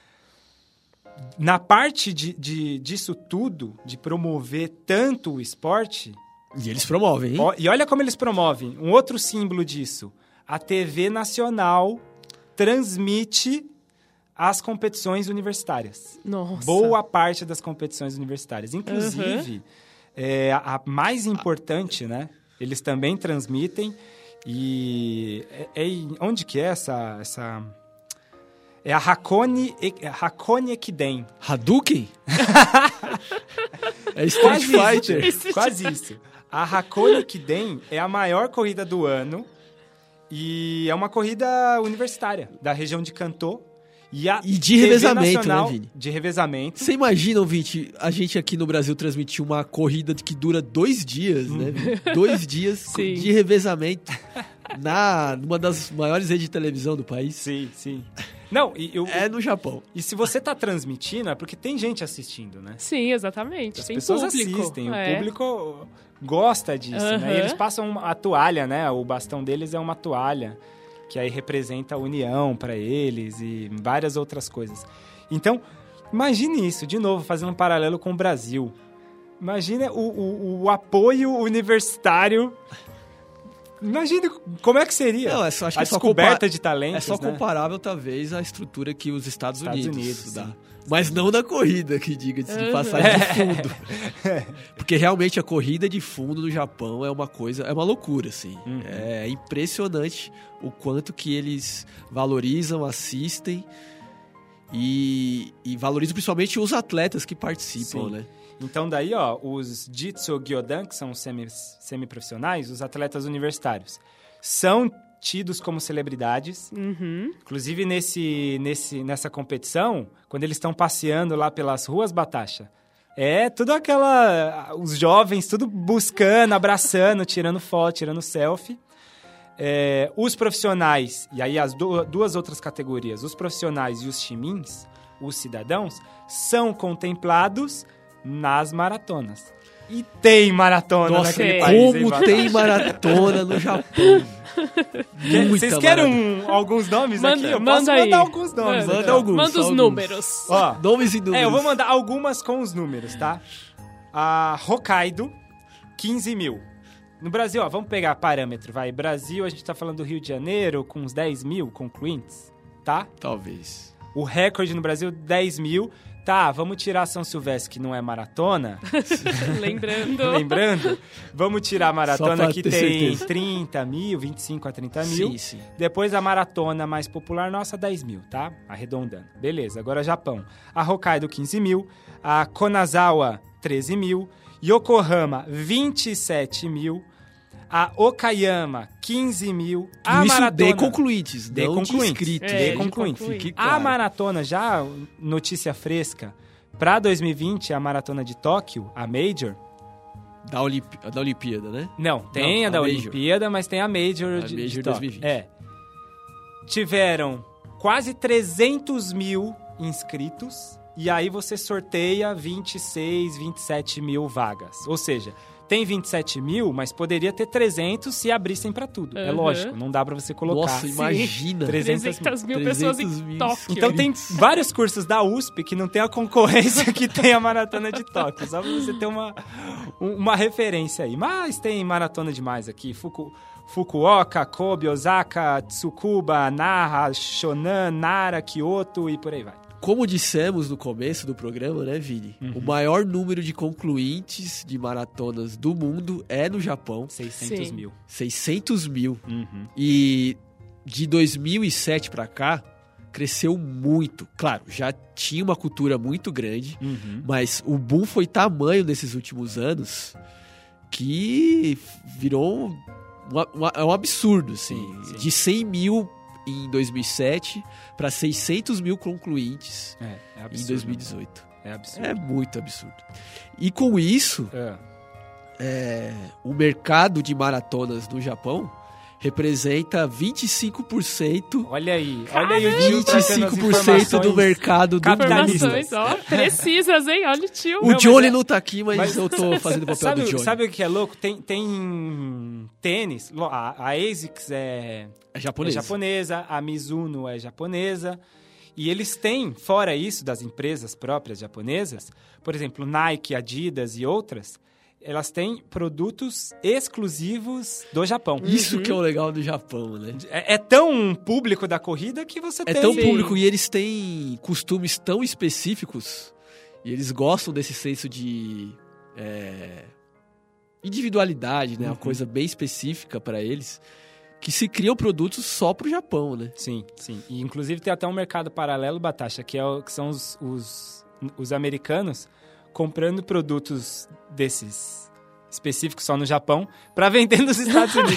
Na parte de, de, disso tudo, de promover tanto o esporte, E eles promovem, hein? ó, e olha como eles promovem. Um outro símbolo disso. A T V Nacional transmite as competições universitárias. Nossa. Boa parte das competições universitárias. Inclusive, é, a, a mais importante, né? Eles também transmitem. E é, é em- onde que é essa... essa... É a Hakone, E- Hakone Ekiden. Hadouken? é Street Quase Fighter. isso. Quase isso. A Hakone Ekiden é a maior corrida do ano e é uma corrida universitária da região de Kanto. E, a E de T V revezamento, Nacional- né, Vini? De revezamento. Você imagina, ouvinte, a gente aqui no Brasil transmitir uma corrida que dura dois dias, né? Vini? Dois dias Sim. de revezamento na numa das maiores redes de televisão do país. Sim, sim. Não, e, eu, É no Japão. e se você tá transmitindo é porque tem gente assistindo, né? Sim, exatamente. As Tem pessoas público. assistem, é. o público gosta disso, né? Aham. E eles passam a toalha, né? O bastão deles é uma toalha, que aí representa a união para eles e várias outras coisas. Então, imagine isso, de novo, fazendo um paralelo com o Brasil. Imagina o, o, o apoio universitário Imagina como é que seria Não, é só, acho a que é só descoberta compa- de talentos, É só né? comparável, talvez, à estrutura que os Estados, Estados Unidos, Unidos, dá. sim. Mas não da corrida, que diga-se de Uhum. passagem de fundo. Porque realmente a corrida de fundo no Japão é uma coisa, é uma loucura, assim. Uhum. É impressionante o quanto que eles valorizam, assistem e, e valorizam principalmente os atletas que participam, Sim. né? Então daí, ó, os Jitsu Gyodan, que são os semi, semiprofissionais, os atletas universitários, são tidos como celebridades. Uhum. Inclusive, nesse, nesse, nessa competição, quando eles estão passeando lá pelas ruas, Batasha, é tudo aquela... Os jovens, tudo buscando, abraçando, tirando foto, tirando selfie. É, os profissionais, e aí as du- duas outras categorias, os profissionais e os chimins, os cidadãos, são contemplados nas maratonas. E tem maratona Nossa, naquele é. país, hein, como Batasha? tem maratona no Japão. Quer- Muita Vocês querem maratona. um- alguns nomes Manda- aqui? Eu manda posso aí. mandar alguns nomes. Manda aqui, Manda ó. alguns. Manda só os alguns. números. Ó, Nomes e números. é, eu vou mandar algumas com os números, tá? A Hokkaido, quinze mil. No Brasil, ó, vamos pegar parâmetro, vai. Brasil, a gente tá falando do Rio de Janeiro, com uns dez mil concluintes, tá? Talvez. O recorde no Brasil, dez mil. Tá, vamos tirar São Silvestre, que não é maratona. Lembrando. Lembrando, vamos tirar a Só maratona pra que ter tem certeza. trinta mil, vinte e cinco a trinta mil. Sim, sim. Depois a maratona mais popular nossa, dez mil, tá? Arredondando. Beleza, agora Japão. A Hokkaido, quinze mil. A Kanazawa, treze mil. Yokohama, vinte e sete mil. A Okayama, quinze mil. A Tudo isso maratona... de concluintes, De não concluintes. de inscritos. É, de de concluintes. concluintes. Fique A claro. maratona, já notícia fresca, para dois mil e vinte, a maratona de Tóquio, a Major... Da, Olimpi... da Olimpíada, né? Não, tem Não, a da a Major. Olimpíada, mas tem a Major A de, Major de dois Tóquio. mil e vinte. É. Tiveram quase trezentos mil inscritos e aí você sorteia vinte e seis, vinte e sete mil vagas. Ou seja, tem vinte e sete mil, mas poderia ter trezentos se abrissem para tudo. É Uhum. lógico, não dá para você colocar. Nossa, imagina. trezentos trezentas mil pessoas em trezentos mil. Tóquio. Então tem vários cursos da U S P que não tem a concorrência que tem a maratona de Tóquio, só pra você ter uma, um- uma referência aí. Mas tem maratona demais aqui, Fuku, Fukuoka, Kobe, Osaka, Tsukuba, Nara, Shonan, Nara, Kyoto e por aí vai. Como dissemos no começo do programa, né, Vini? Uhum. O maior número de concluintes de maratonas do mundo é no Japão. seiscentos Sim. mil. seiscentos mil. Uhum. E de dois mil e sete pra cá, cresceu muito. Claro, já tinha uma cultura muito grande, Uhum. mas o boom foi tamanho nesses últimos anos que virou um, um- é um absurdo, assim. Sim, sim. De cem mil em dois mil e sete para seiscentos mil concluintes É, é absurdo. em dois mil e dezoito. É absurdo. É muito absurdo. E com isso, É. é, o mercado de maratonas no Japão representa vinte e cinco por cento, Olha aí, olha aí o tio vinte e trazendo as cinco por cento do informações. mercado do capitalista. mundo. Informações, ó, precisas, hein? Olha o tio. O Não, mas Johnny é- não tá aqui, mas, mas- eu tô fazendo o papel Sabe, do Johnny. sabe o que é louco? Tem, tem tênis, lo- a, a ASICS é, É é japonês. japonesa, a Mizuno é japonesa, e eles têm, fora isso, das empresas próprias japonesas, por exemplo, Nike, Adidas e outras, elas têm produtos exclusivos do Japão. Isso que é o legal do Japão, né? É, é tão público da corrida que você É tem... tão público e eles têm costumes tão específicos e eles gostam desse senso de é, individualidade, né? Uma Uhum. coisa bem específica pra eles, que se criam produtos só pro Japão, né? Sim, sim. E inclusive tem até um mercado paralelo, Batasha, que, é o, que são os, os, os americanos comprando produtos desses específicos só no Japão para vender nos Estados Unidos.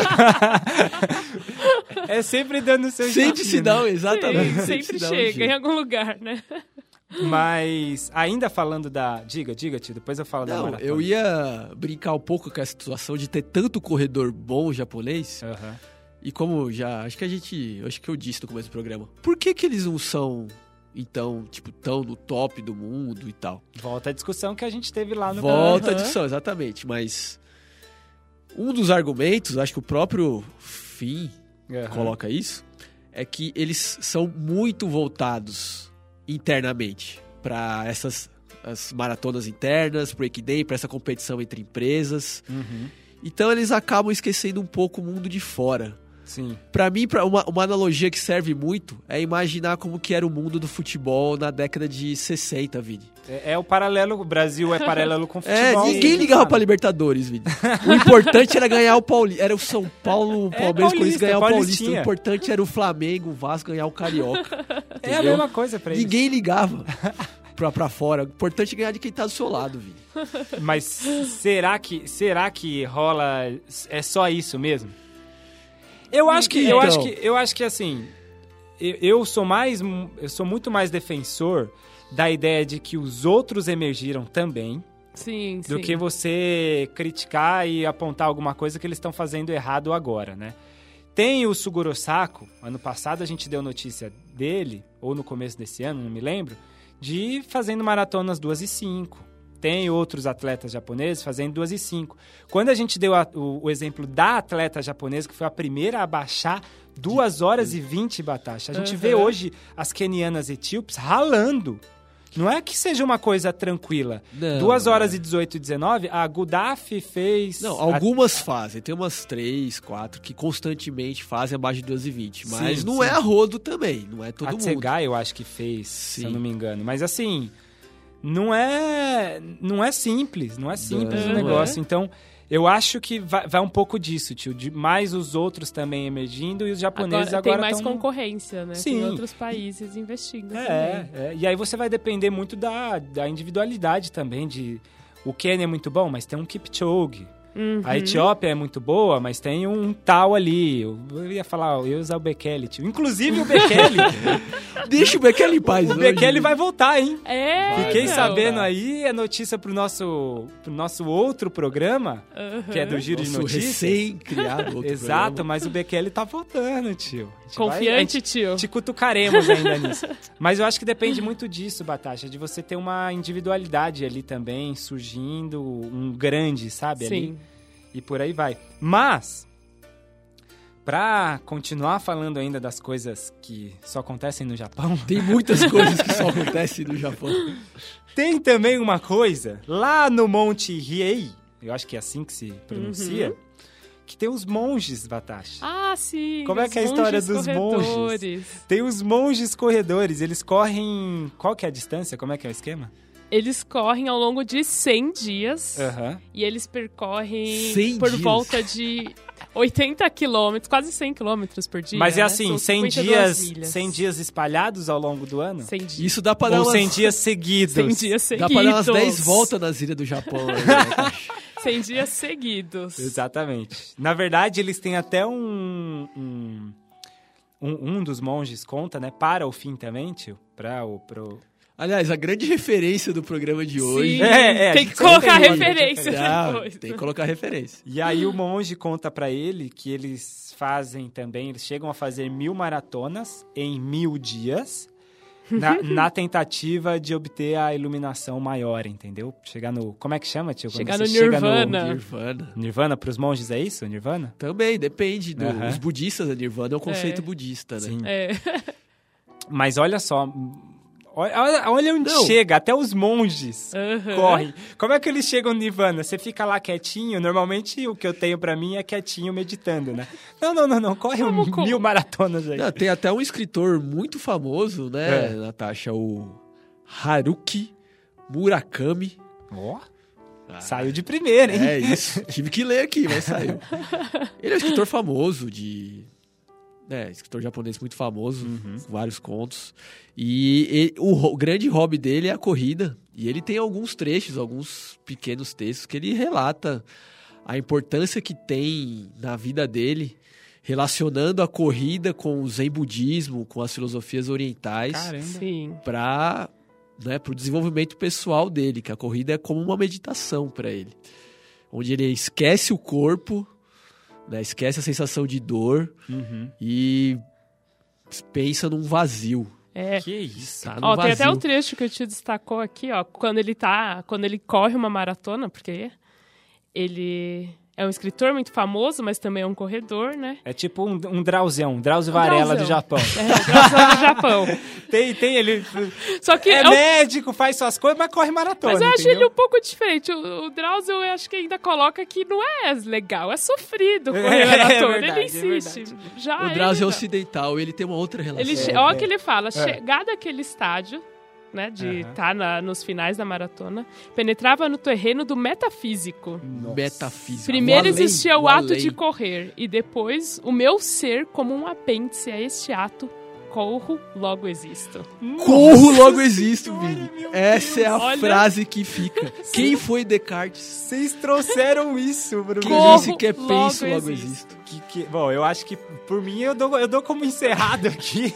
É sempre dando o seu Sempre jeitinho, se dá, um- né? exatamente. Sim, sempre se dá um chega jeito. em algum lugar, né? Mas ainda falando da... Diga, diga, tio, depois eu falo da Não, maratona. eu ia brincar um pouco com essa situação de ter tanto corredor bom japonês. Aham. E como já, acho que a gente, acho que eu disse no começo do programa, por que que eles não são, então, tipo, tão no top do mundo e tal? Volta a discussão que a gente teve lá no... Volta a Aham. discussão, exatamente, mas um dos argumentos, acho que o próprio Finn Aham. coloca isso, é que eles são muito voltados internamente para essas as maratonas internas, pro Ekiden, para essa competição entre empresas. Uhum. Então eles acabam esquecendo um pouco o mundo de fora. Sim. Pra mim, pra uma, uma analogia que serve muito é imaginar como que era o mundo do futebol na década de sessenta, Vini. É, é o paralelo, o Brasil é paralelo com o É, futebol. ninguém Sim, ligava cara. pra Libertadores, Vini. O importante era ganhar o Paulista. Era o São Paulo, o É, Palmeiras, Paulista, Corinthians ganhar o Paulista. O Paulistinha. importante era o Flamengo, o Vasco ganhar o Carioca. É a entendeu? mesma coisa pra eles. Ninguém ligava pra, pra fora. O importante é ganhar de quem tá do seu lado, Vini. Mas será que, será que rola... É só isso mesmo? Eu acho que, eu Então. acho que, eu acho que assim, eu, eu sou mais, eu sou muito mais defensor da ideia de que os outros emergiram também, Sim, do sim. que você criticar e apontar alguma coisa que eles estão fazendo errado agora, né? Tem o Suguro Sako, ano passado a gente deu notícia dele, ou no começo desse ano, não me lembro, de fazendo maratonas duas e cinco. Tem outros atletas japoneses fazendo duas e cinco. Quando a gente deu a, o, o exemplo da atleta japonesa, que foi a primeira a baixar duas horas e vinte, Batacha, a gente Uhum. vê hoje as quenianas etíopes ralando. Não é que seja uma coisa tranquila. Não, duas horas é. e dezoito e dezenove, a Gudafi fez... Não, a- algumas fazem. Tem umas três, quatro que constantemente fazem abaixo de duas e vinte. Mas Sim, não sim. é a rodo também. Não é todo a mundo. Tsegai eu acho que fez, se eu Sim. não me engano. Mas assim, não é, não é simples, não é simples Não, o negócio. Então, eu acho que vai, vai um pouco disso, tio. De mais os outros também emergindo e os japoneses Agora, agora tem mais tão... concorrência, né? Sim. Tem outros países investindo É, também. é, e aí você vai depender muito da, da individualidade também, de... O Quênia é muito bom, mas tem um Kipchoge. Uhum. A Etiópia é muito boa, mas tem um tal ali. Eu, eu ia falar, eu ia usar o Bekele, tio. Inclusive o Bekele. Deixa o Bekele em paz. o hoje. Bekele vai voltar, hein? É, Fiquei então. sabendo aí a notícia pro nosso, pro nosso outro programa, Uhum. que é do Giro de Nosso Notícias. recém-criado. outro Exato, programa. mas o Bekele tá voltando, tio. A gente vai- Confiante, a tio. gente te cutucaremos ainda nisso. Mas eu acho que depende muito disso, Batacha, de você ter uma individualidade ali também, surgindo, um grande, sabe? Ali. Sim. E por aí vai. Mas, pra continuar falando ainda das coisas que só acontecem no Japão, Tem muitas coisas que só acontecem no Japão. tem também uma coisa lá no Monte Hiei, eu acho que é assim que se pronuncia, Uhum. que tem os monges, Batashi. Ah, sim. Como é os que é a história monges dos corredores. Tem os monges corredores, eles correm... Qual que é a distância? Como é que é o esquema? Eles correm ao longo de cem dias Aham. e eles percorrem cem por dias? volta de oitenta quilômetros, quase cem quilômetros por dia. Mas é né? assim, São cem cinquenta e duas dias, milhas. cem dias espalhados ao longo do ano? cem dias. Isso dá pra dar Ou umas... cem dias seguidos? cem dias Dá seguidos. pra dar umas dez voltas nas ilhas do Japão. Né, Natasha? cem dias seguidos. Exatamente. Na verdade, eles têm até um... Um, um, um dos monges conta, né? Para o fim também, tio. Pra o... Pro... Aliás, a grande referência do programa de hoje... Sim, É, é, a tem gente que colocar sempre tem referência Não, depois. tem que colocar referência. E aí o monge conta pra ele que eles fazem também... Eles chegam a fazer mil maratonas em mil dias... Na, na tentativa de obter a iluminação maior, entendeu? Chegar no... Como é que chama, tio? Quando Chegar você no chega Nirvana. Nirvana. Nirvana pros monges, é isso? Nirvana? Também, depende. Do, Aham. Os budistas, a Nirvana é um conceito É. budista, né? Sim. É. Mas olha só... Olha, olha onde Não. chega, até os monges Aham. correm. Como é que eles chegam no Nirvana? Você fica lá quietinho, normalmente o que eu tenho pra mim é quietinho meditando, né? Não, não, não, não, corre um Como co- mil maratonas aí. Não, tem até um escritor muito famoso, né, É. Natasha? O Haruki Murakami. Ó, Ah, saiu de primeira, hein? É isso. Tive que ler aqui, mas saiu. Ele é um escritor famoso de... É, escritor japonês muito famoso, Uhum. vários contos. E ele- o, ro- o grande hobby dele é a corrida. E ele tem alguns trechos, alguns pequenos textos que ele relata a importância que tem na vida dele, relacionando a corrida com o Zen budismo, com as filosofias orientais, Caramba. Sim. para né, o desenvolvimento pessoal dele, que a corrida é como uma meditação para ele. Onde ele esquece o corpo, né, esquece a sensação de dor Uhum. e pensa num vazio. É. Que isso? Tá num Ó, tem até vazio. o trecho que o tio destacou aqui, ó, quando ele tá, quando ele corre uma maratona, porque ele é um escritor muito famoso, mas também é um corredor, né? É tipo um, um Drauzão, Drauzio Varela do Japão. É, Drauzão do Japão. Tem, tem ele... Só que é, é um... médico, faz suas coisas, mas corre maratona, Mas eu acho entendeu? ele um pouco diferente. O, o Drauzio, eu acho que ainda coloca que não é legal, é sofrido correr É, maratona. é verdade, ele insiste. é Já O Drauzio é ele, ocidental, ele tem uma outra relação. ele che... É, Olha é. o que ele fala, É. chegar daquele estádio, né, de Aham. estar tá nos finais da maratona, penetrava no terreno do metafísico. Metafísica. Primeiro O além, existia o, o ato além. de correr, e depois o meu ser como um apêndice a este ato. Corro, logo existo. Corro, logo existo, Vini. meu Essa é a Olha. frase que fica. Quem foi Descartes? Vocês trouxeram isso, Bruno. Quem Corro, disse que é logo penso, logo existo. existo? Que, que, bom, eu acho que por mim eu dou, eu dou como encerrado aqui.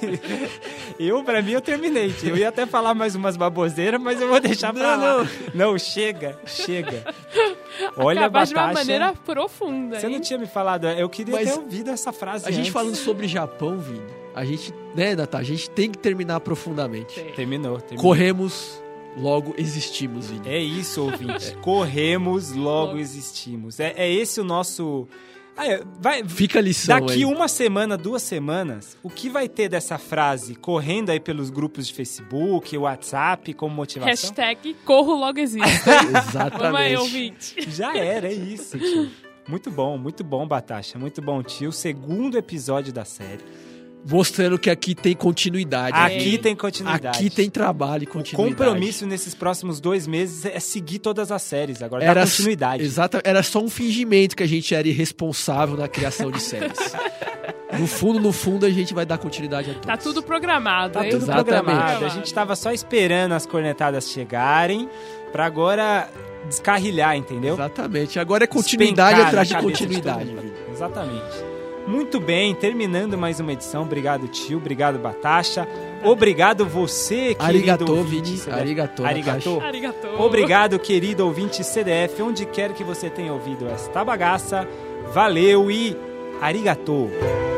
Eu, pra mim, eu terminei. Eu ia até falar mais umas baboseiras, mas eu vou deixar pra Não, lá. Não, chega, chega. Olha, Acabar de uma Batasha, maneira profunda, você hein? não tinha me falado, eu queria Mas ter ouvido essa frase A gente antes. falando sobre Japão, Vini, a gente, né, Natália, a gente tem que terminar profundamente. Tem. Terminou, terminou. Corremos, logo existimos, Vini. É isso, ouvinte. Corremos, logo Logo. existimos. É, é esse o nosso... Ah, é, vai, Fica a lição daqui aí. uma semana, duas semanas, o que vai ter dessa frase correndo aí pelos grupos de Facebook, WhatsApp, como motivação? Hashtag corro, logo existo. Exatamente. Vamos aí, ouvinte. Já era, é isso, tio. Muito bom, muito bom, Batasha. Muito bom, tio. Segundo episódio da série. Mostrando que aqui tem continuidade. Aqui Ei. tem continuidade. Aqui tem trabalho e O continuidade. compromisso nesses próximos dois meses é seguir todas as séries. Agora Era dá continuidade. Exata, era só um fingimento que a gente era irresponsável na criação de séries. No fundo, no fundo, a gente vai dar continuidade a todos. Tá tudo programado, Tá hein? tudo Exatamente. programado. A gente tava só esperando as cornetadas chegarem pra agora descarrilhar, entendeu? Exatamente. Agora é continuidade Despencar atrás de na cabeça continuidade. todo mundo. Exatamente. Muito bem, terminando mais uma edição. Obrigado, tio. Obrigado, Batasha. Obrigado você, querido Arigatô, ouvinte Vini. C D F. Arigatô, Arigatô. Natasha. Arigatou. Obrigado, querido ouvinte C D F, onde quer que você tenha ouvido esta bagaça. Valeu e arigatô.